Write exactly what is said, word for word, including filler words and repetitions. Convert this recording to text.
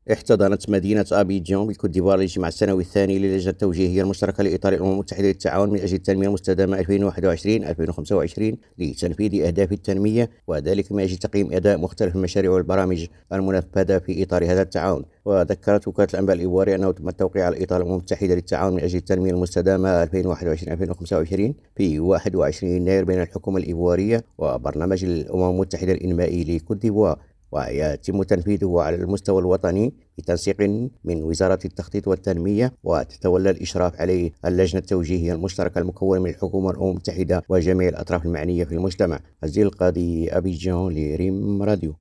احتضنت مدينة أبيجان بالكوت ديفوار الاجتماع السنوي الثاني للجنة التوجيهية المشتركة لإطار الأمم المتحدة للتعاون من أجل التنمية المستدامة ألفين وواحد وعشرين ألفين وخمسة وعشرين لتنفيذ أهداف التنمية، وذلك من أجل تقييم أداء مختلف المشاريع والبرامج المنفذة في إطار هذا التعاون. وذكرت وكالة الأنباء الإيواري أنه تم التوقيع على إطار الأمم المتحدة للتعاون من أجل التنمية المستدامة ألفين وواحد وعشرين ألفين وخمسة وعشرين في واحد وعشرين يناير بين الحكومة الإيوارية وبرنامج الأمم المتحدة الإنمائي لكوت ديفوار، ويتم تنفيذه على المستوى الوطني بتنسيق من وزارة التخطيط والتنمية، وتتولى الإشراف عليه اللجنة التوجيهية المشتركة المكونة من الحكومة والأمم المتحدة وجميع الأطراف المعنية في المجتمع. عزيز القاضي، أبيجان، لريم راديو.